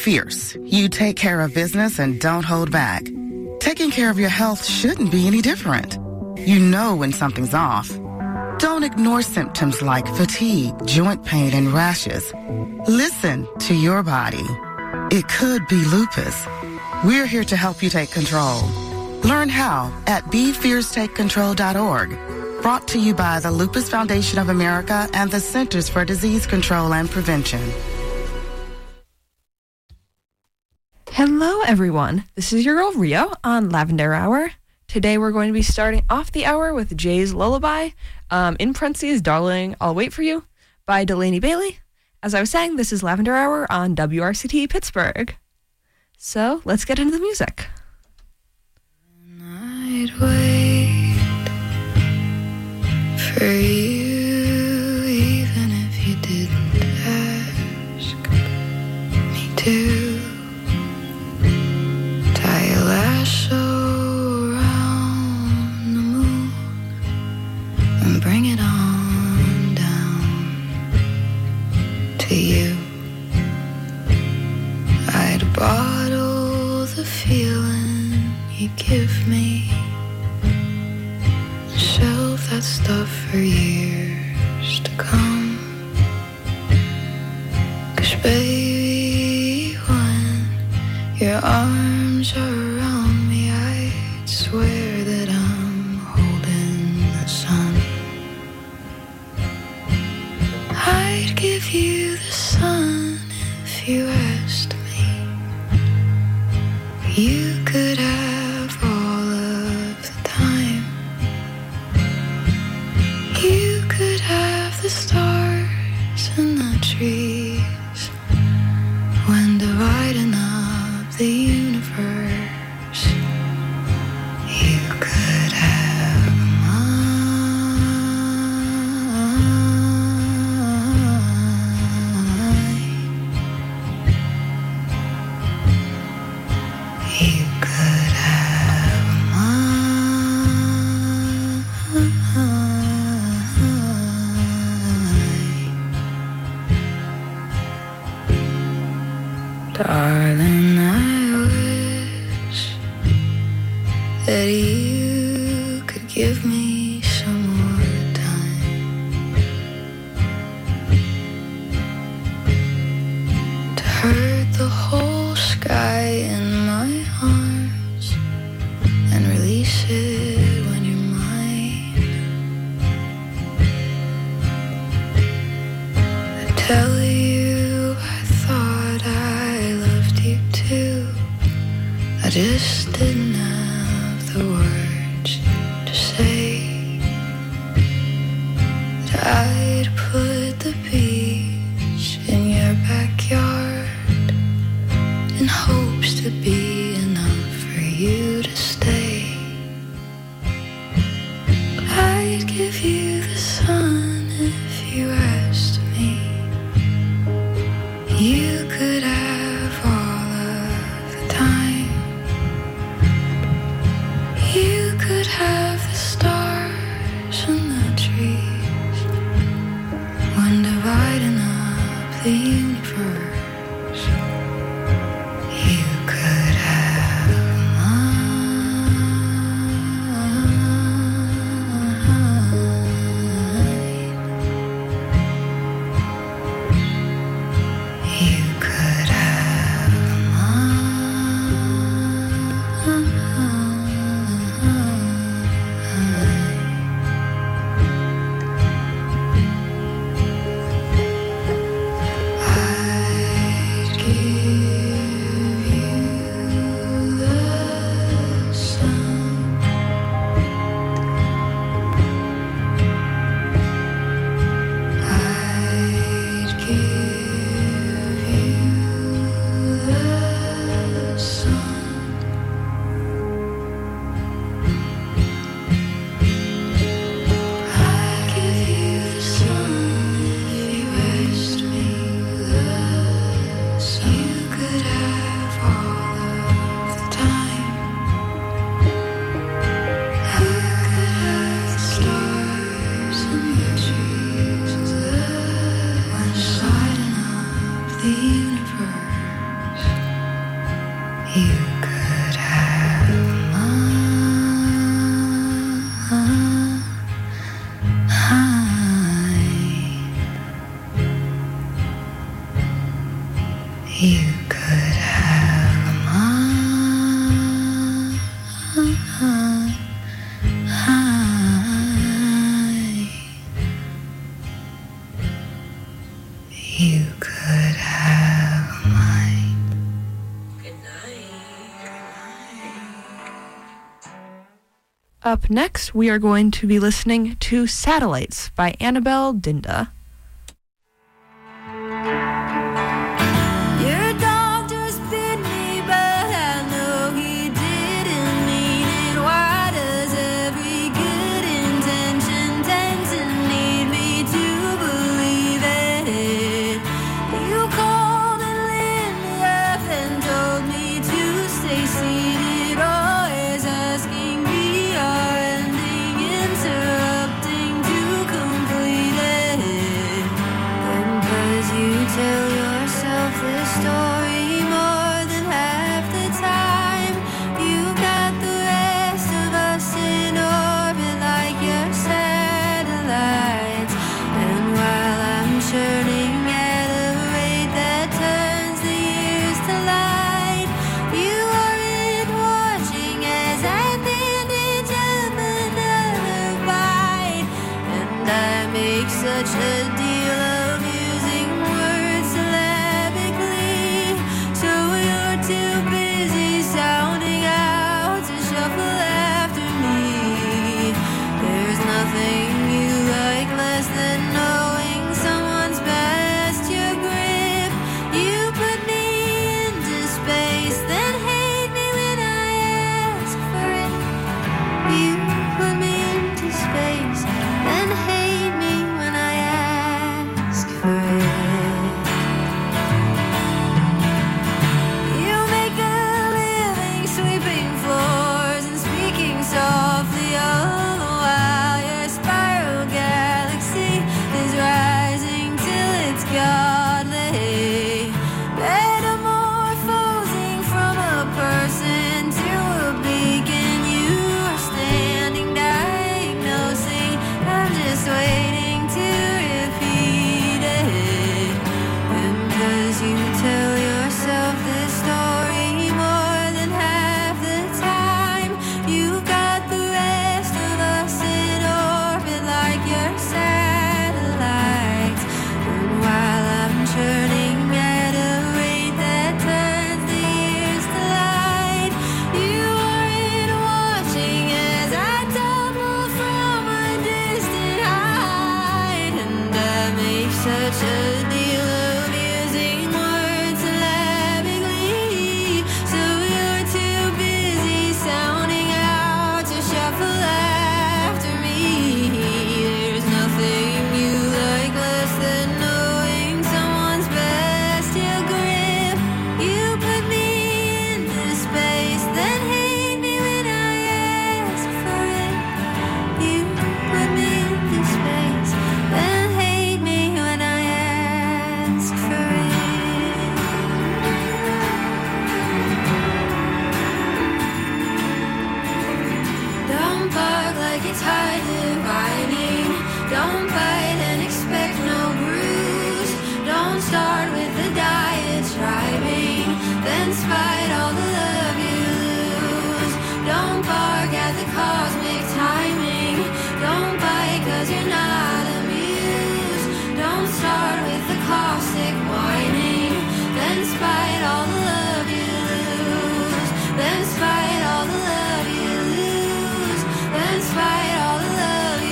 Fierce. You take care of business and don't hold back. Taking care of your health shouldn't be any different. You know when something's off. Don't ignore symptoms like fatigue, joint pain, and rashes. Listen to your body. It could be lupus. We're here to help you take control. Learn how at BeFierceTakeControl.org. Brought to you by the Lupus Foundation of America and the Centers for Disease Control and Prevention. Hello, everyone. This is your girl, Rio, on Lavender Hour. Today, we're going to be starting off the hour with Jay's Lullaby, in parentheses, Darling, I'll Wait for You, by Delaney Bailey. As I was saying, this is Lavender Hour on WRCT Pittsburgh. So, let's get into the music. I'd wait for you, even if you didn't ask me to. Tie a lasso around the moon and bring it on down to you. I'd bottle the feeling you give me, shelve that stuff for years to come. 'Cause baby, when your arms are around me, I'd swear that I'm holding the sun. I'd give you the sun if you asked me. You could have all of the time. You could have the stars and the trees. When dividing up the universe, you could have mine. You could have mine. Darling, I wish that you could give me some more time to hurt the whole sky in my arms and release it when you're mine. I tell you I thought I loved you too. I just didn't have the words to say. That I'd put the beach in your backyard in hopes to be enough for you to stay. I'd give you the sun if you asked me. You could have all of the time. You could have the stars and the trees. When dividing up the universe, you could have mine. You could have I'd give you the sun. I'd give you the sun. Up next, we are going to be listening to Satellites by Annabelle Dinda. Then spite all the love you lose, then spite all the love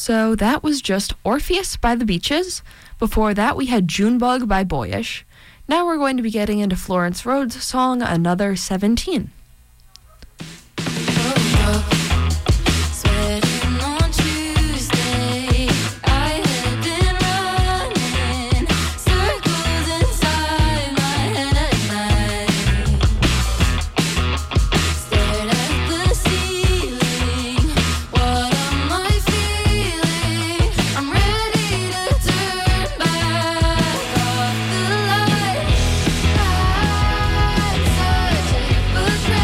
So that was just Orpheus by The Beaches. Before that, we had Junebug by Boyish. Now we're going to be getting into Florence Rhodes' song Another 17. But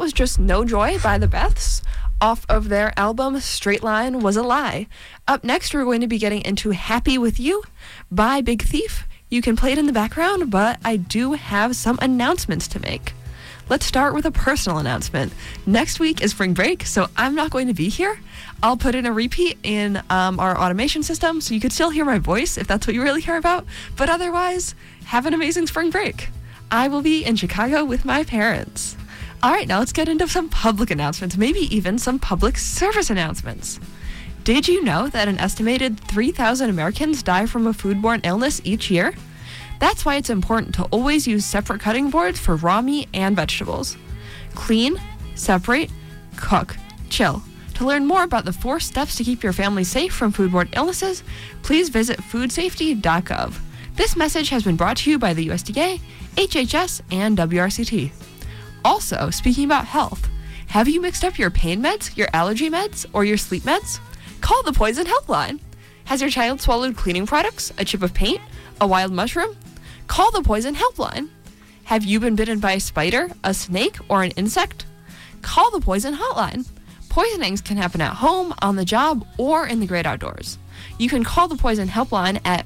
was just No Joy by the Beths off of their album Straight Line Was a Lie. Up next, we're going to be getting into Happy With You by Big Thief. You can play it in the background, but I do have some announcements to make. Let's start with a personal announcement. Next week is spring break, so I'm not going to be here. I'll put in a repeat in our automation system, so you could still hear my voice if that's what you really care about. But otherwise, have an amazing spring break. I will be in Chicago with my parents. All right, now let's get into some public announcements, maybe even some public service announcements. Did you know that an estimated 3,000 Americans die from a foodborne illness each year? That's why it's important to always use separate cutting boards for raw meat and vegetables. Clean, separate, cook, chill. To learn more about the 4 steps to keep your family safe from foodborne illnesses, please visit foodsafety.gov. This message has been brought to you by the USDA, HHS, and WRCT. Also, speaking about health, have you mixed up your pain meds, your allergy meds, or your sleep meds? Call the Poison Helpline. Has your child swallowed cleaning products, a chip of paint, a wild mushroom? Call the Poison Helpline. Have you been bitten by a spider, a snake, or an insect? Call the Poison Hotline. Poisonings can happen at home, on the job, or in the great outdoors. You can call the Poison Helpline at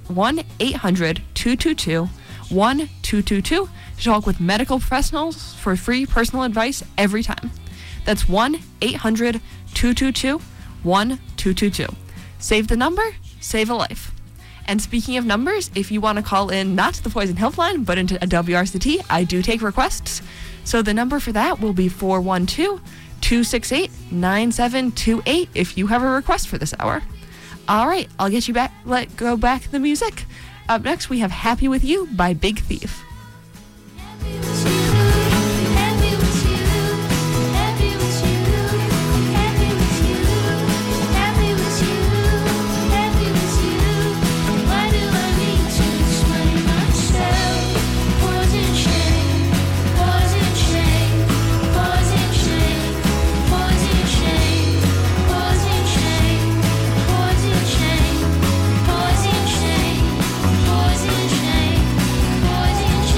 1-800-222-1222 to talk with medical professionals for free personal advice every time. That's 1-800-222-1222. Save the number, save a life. And speaking of numbers, if you want to call in not to the Poison Helpline, but into a WRCT, I do take requests. So the number for that will be 412-268-9728 if you have a request for this hour. All right, I'll get you back. Go back to the music. Up next, we have Happy With You by Big Thief. Poison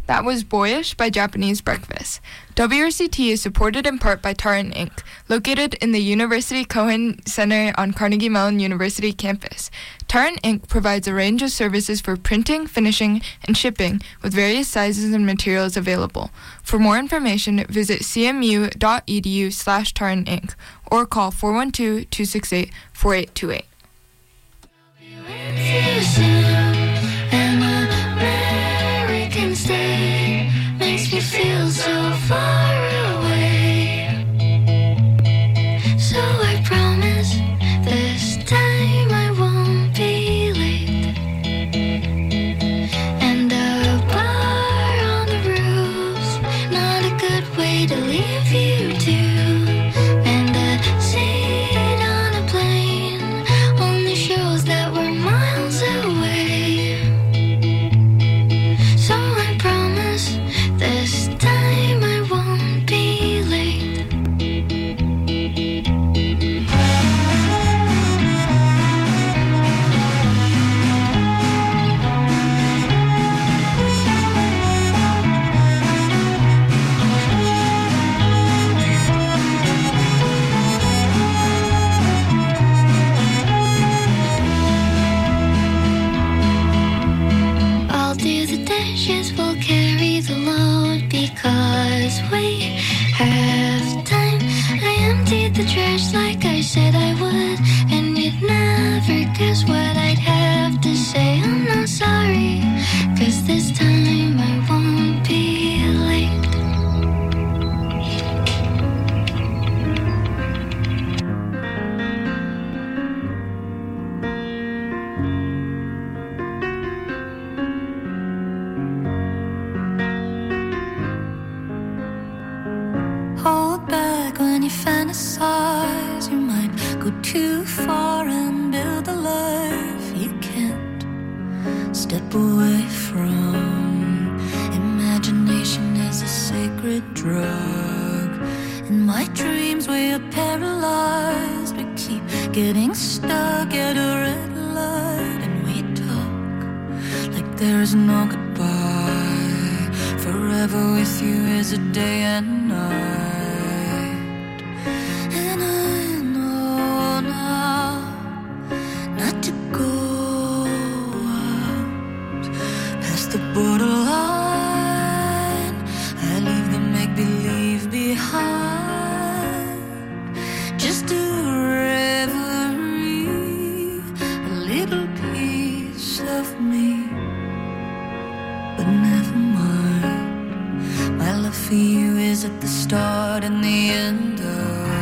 That was Boyish by Japanese Breakfast. WRCT is supported in part by Tartan Inc., located in the University Cohen Center on Carnegie Mellon University campus. Tartan Inc. provides a range of services for printing, finishing, and shipping with various sizes and materials available. For more information, visit cmu.edu/Tartan Inc. or call 412-268-4828. Stay makes me feel so far away. So I promise this time I won't be late. And a bar on the roof's not a good way to leave you to. And a seat on a plane only shows that we're miles away. This time I won't be late. I'll do the dishes, we'll carry the load because we have time. I emptied the trash like I said I would, and you'd never guess what I'd have to say. I'm not sorry, 'cause this time I won't be late. Hold back when you fantasize. You might go too far and build a life you can't step away from. Imagination is a sacred drug. In my dreams we are paralyzed. We keep getting stuck at a red light, and we talk like there's no goodbye. Forever with you is a day and night. And I know now not to go out past the borderline. I leave the make-believe behind. Just a reverie, a little piece of me. But never mind, my love for you is at the start and the end of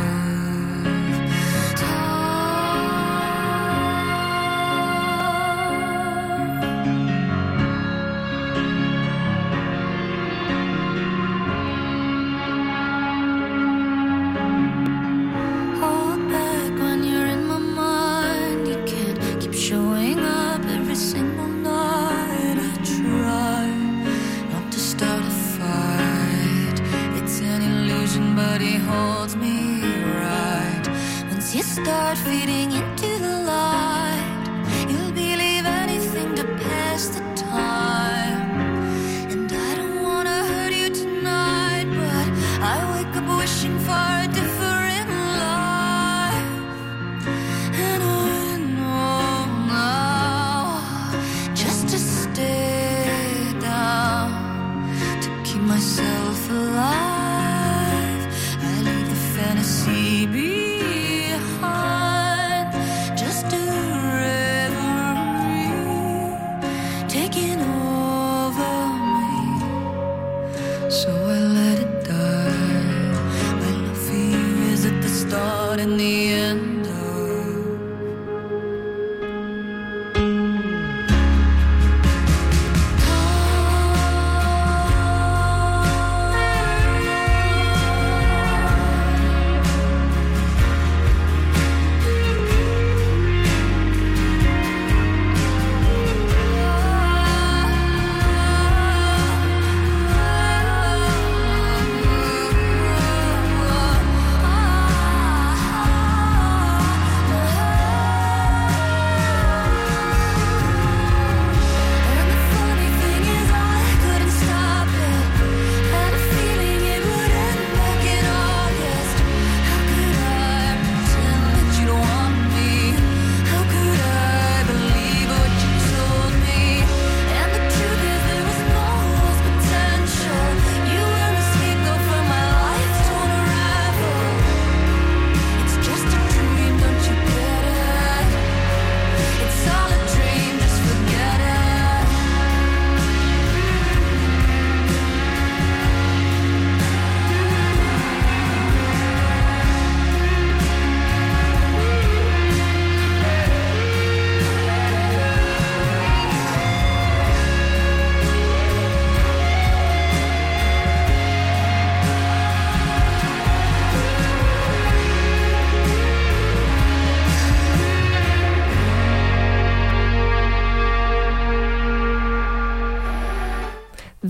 hold back when you're in my mind. You can't keep showing up every single night. I try not to start a fight. It's an illusion, but he holds me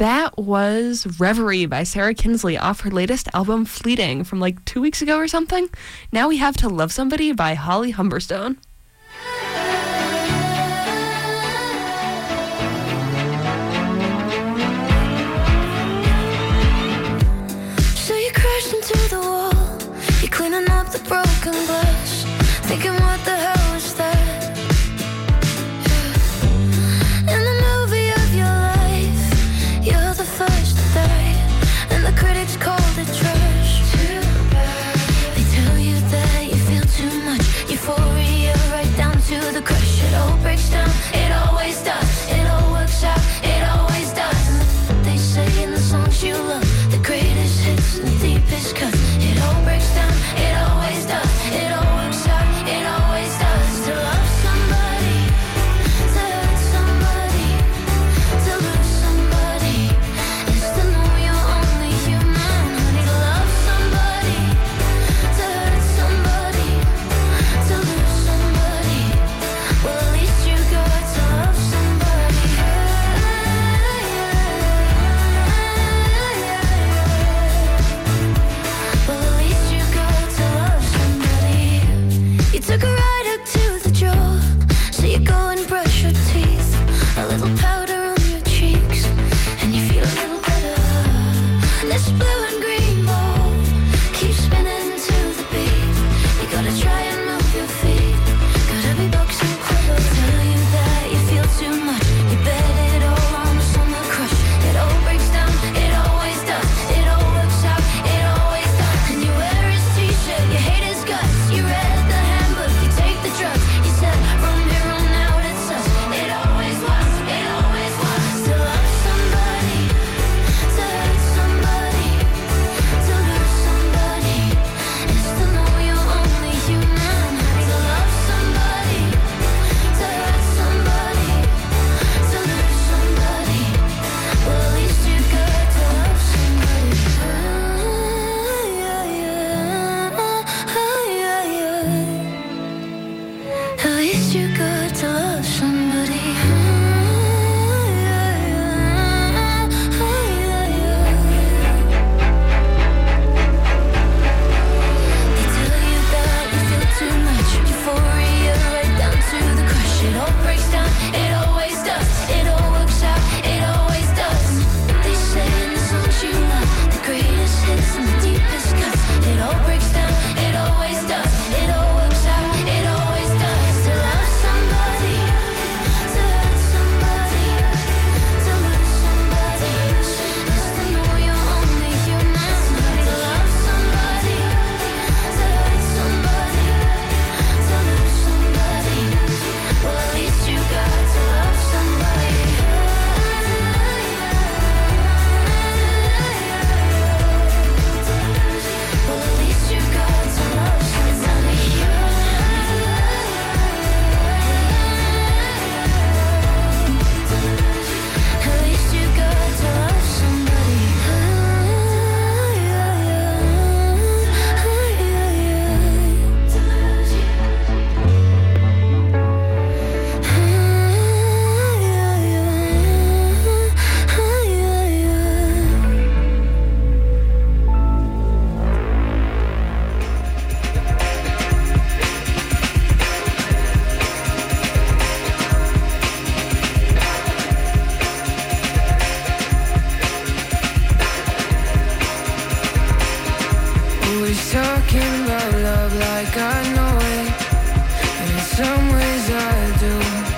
That was Reverie by Sarah Kinsley off her latest album Fleeting from like 2 weeks ago or something. Now we have To Love Somebody by Holly Humberstone. So you crashed into the wall, you're cleaning up the broken glass, thinking what the hell was that? You're the first to die, and the critics called it trash. They tell you that you feel too much euphoria, right down to the crush. It all breaks down, it always does. It all works out, it always does. And they say in the songs you love, the greatest hits and the deepest cuts. It all breaks down, it always does. It all works out, it always does. To love somebody, to hurt somebody, to lose somebody, is to know you're only human. Honey, to love somebody, to hurt somebody, to lose somebody. Well, at least you got to love somebody. Well, at least you got to love somebody. You took a ride up to the job, so you go and brush your teeth. A little powder on your cheeks, and you feel a little better. This blue and green ball keeps spinning to the beat. You gotta try and move your feet, gotta be boxing clever. Tell you that you feel too much, you bet it all on the summer crush. It all breaks down, it always does. It all works out, it always does. And you wear his t-shirt, you hate his guts. You read the handbook, you take the drugs. You said from here on out it's us. It always was, it always was. To love somebody, to hurt somebody, to lose somebody, is to know you're only human. Honey, to love somebody, to hurt somebody, to lose somebody. Well, at least you got to love somebody. At least you got to love somebody. They tell you that you feel too much euphoria, right down to the crush. It all breaks down, it always does. It all works out, it always does. They say in the songs you love, the greatest hits and the deepest cuts. It all breaks down, it always does. It all works out, it always does. To love somebody, to hurt somebody, to lose somebody, is to know you're only human. Honey, to love somebody, to hurt somebody, to lose somebody. Well, at least you got to love somebody. Well, at least you got to love somebody. At least you got to love somebody. Always talking about love like I know it, and in some ways I do.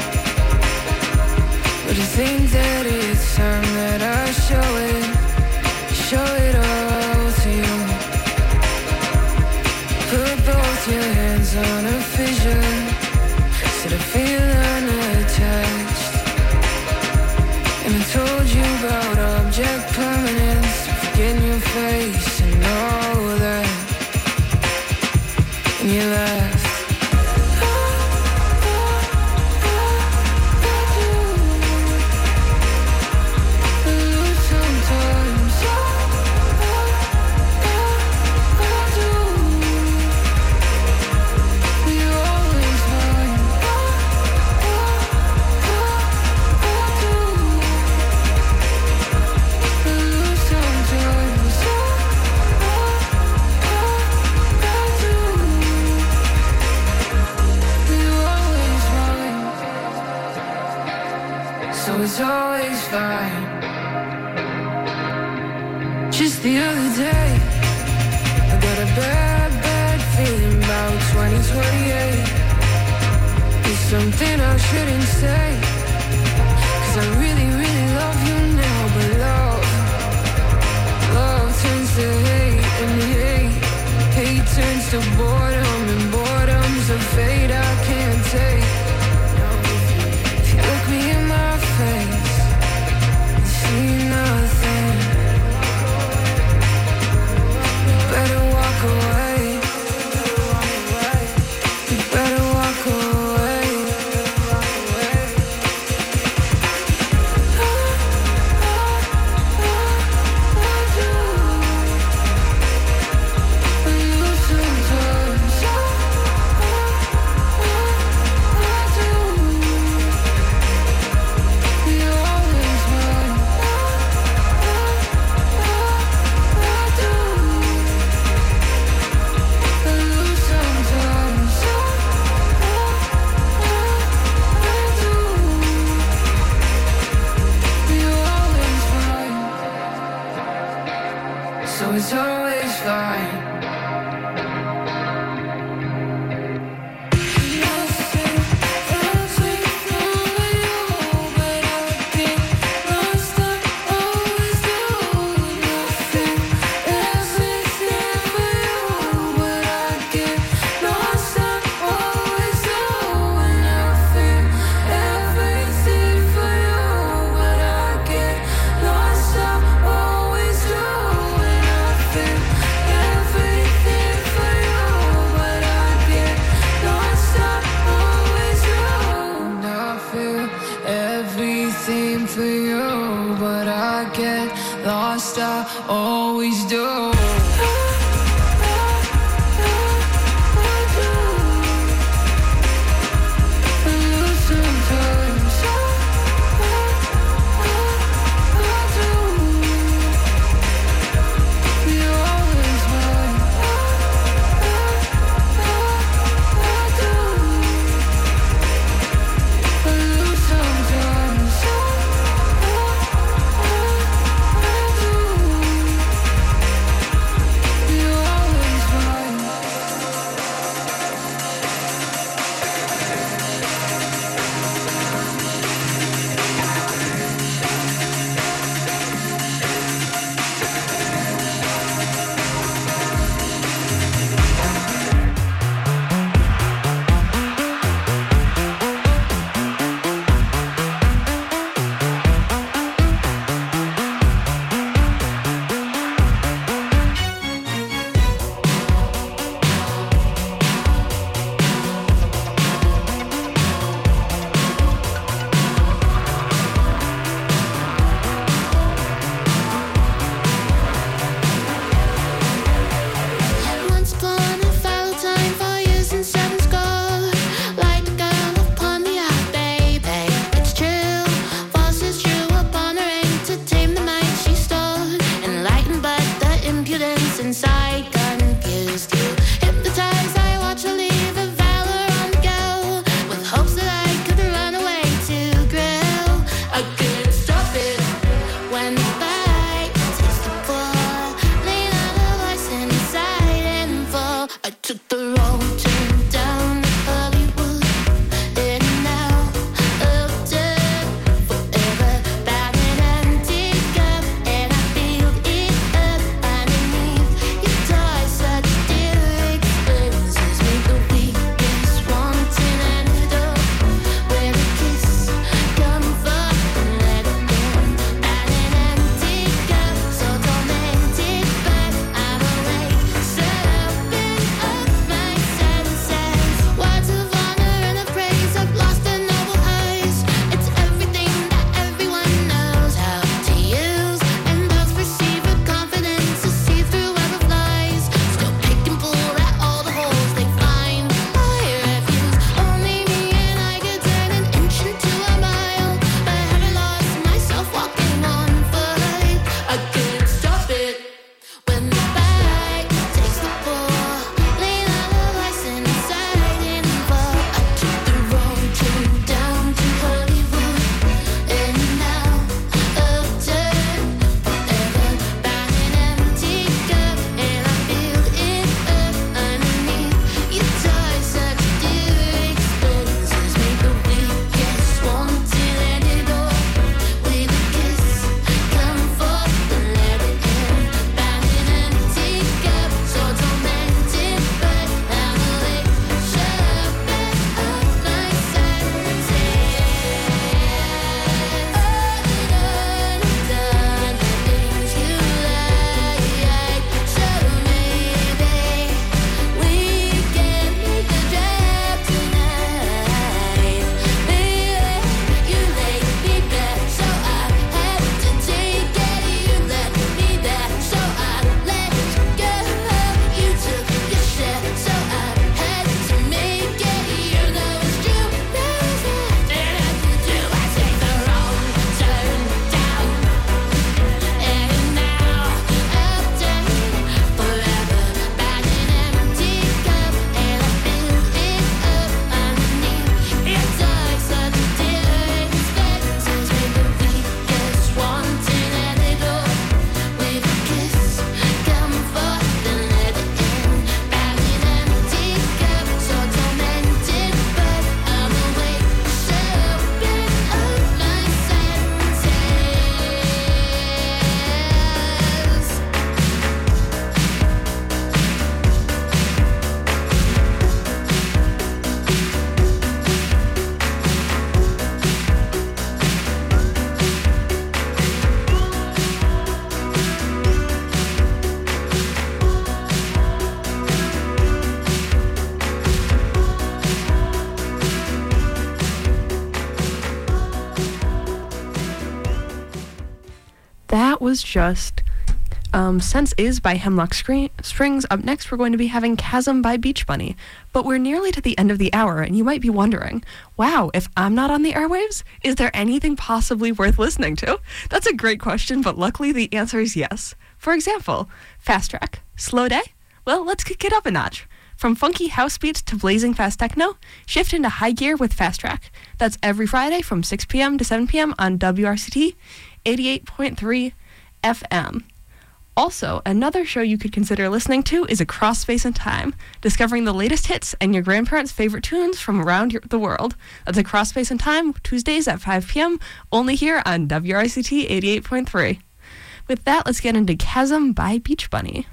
But I think that it's time that I show it all to you. Put both your hands on a fissure, so I feel unattached. And I told you about object permanence, forgetting your face and all that. And you laughed. Sometimes so it's always fine. Just the other day, I got a bad feeling about 2028. It's something I shouldn't say, 'cause I really love you now. But love turns to hate, and hate turns to boredom, and boredom's a fate I can't take. If you look me in my face, you see nothing. You better walk away. You better walk away. So it's always fine. Everything for you, but I get lost, I always do. that was just Sense Is by Hemlock Springs. Up next, we're going to be having Chasm by Beach Bunny. But we're nearly to the end of the hour, and you might be wondering, wow, if I'm not on the airwaves, is there anything possibly worth listening to? That's a great question, but luckily the answer is yes. For example, Fast Track, Slow Day? Well, let's kick it up a notch. From funky house beats to blazing fast techno, shift into high gear with Fast Track. That's every Friday from 6 p.m. to 7 p.m. on WRCT 88.3 FM. Also, another show you could consider listening to is Across Space and Time, discovering the latest hits and your grandparents' favorite tunes from around the world. That's Across Space and Time, Tuesdays at 5 p.m., only here on WRCT 88.3. With that, let's get into Chasm by Beach Bunny.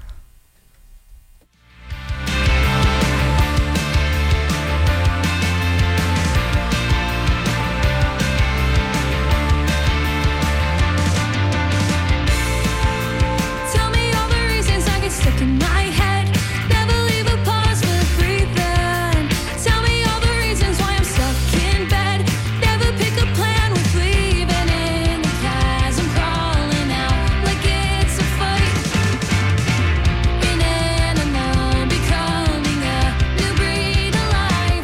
In my head, never leave a pause for breathing. Tell me all the reasons why I'm stuck in bed. Never pick a plan with leaving in the chasm, crawling out like it's a fight. An animal becoming a new breed of life.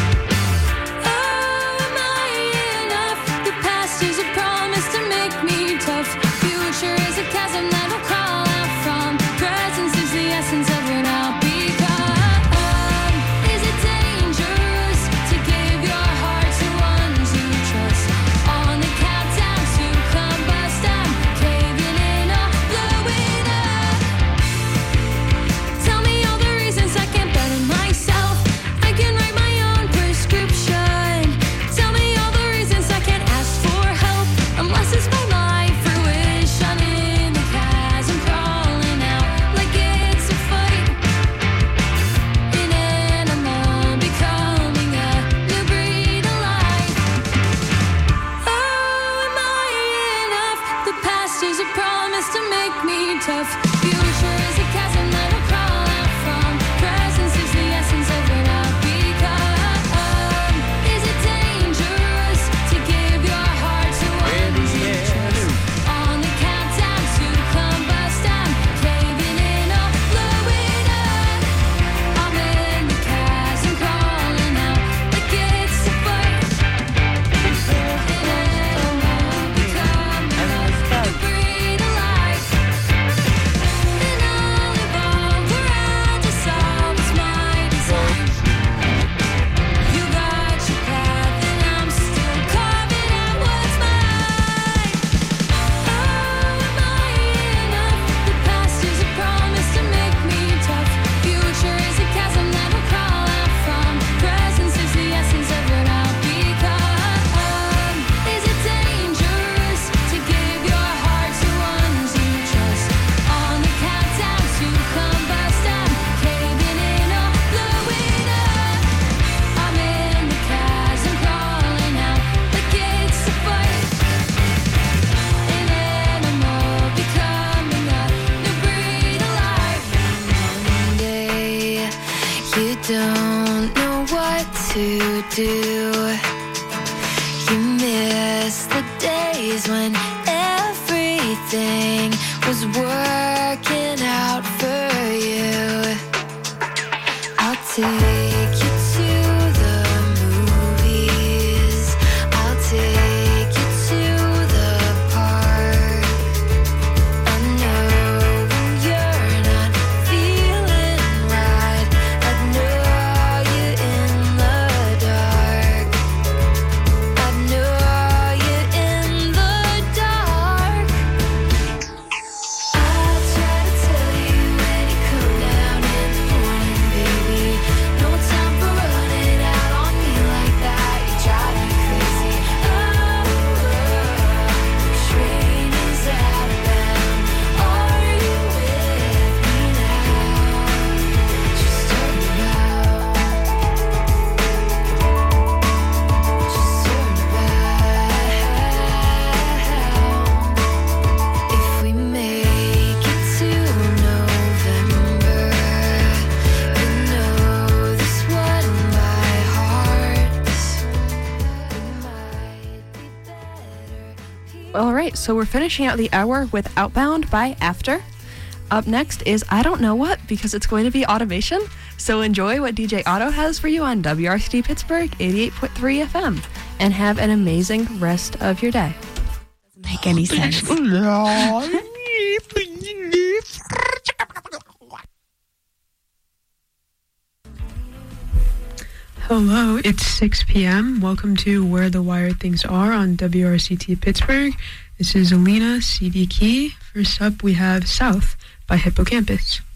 Oh, am I enough? The past is a promise to make me tough. Future is a chasm that will crawl out from. Presence is the essence of what I'll become. Is it dangerous to give your heart to ones you trust? On the countdown to combust, I'm caving in or blowing up. Tell me all the reasons I can't better myself. I can write my own prescription. Tell me all the reasons I can't ask for help unless it's my life fruition. In the chasm, crawling out like it's a fight. An animal becoming a new breed of life. Oh, am I enough? The past is a promise to make me tough. Future is a chasm that will crawl out from. Presence is the essence of what I'll become. Is it dangerous to give your heart to ones you trust? On the countdown to combust, I'm caving in or blowing up. I'm in the chasm, crawling out like it's a fight. An animal becoming a new breed of life. And I'll evolve around to solve what's my design. You got your path and I'm still carving out what's mine. Oh, am I enough? The past is a promise to make me tough. Future is a chasm that will crawl out from. Presence is the essence of what I'll become. Is it dangerous to give your heart to ones you trust? On the countdown to combust, I'm caving in or blowing up. I'm in the chasm, crawling out like it's a fight. An animal becoming a new breed of life. One day you don't know what to do. You miss the days when everything was working out for you. I'll take you to the movies. I'll take you to the park. I know when you're not feeling right. I know you're in the dark. I know you're in the dark. I try to All right, so we're finishing out the hour with Outbound by After. Up next is I Don't Know What, because it's going to be automation. So enjoy what DJ Otto has for you on WRCT Pittsburgh 88.3 FM, and have an amazing rest of your day. Doesn't make any sense. Hello, it's 6 p.m. Welcome to Where the Wired Things Are on WRCT Pittsburgh. This is Alina, CD Key. First up, we have South by Hippocampus.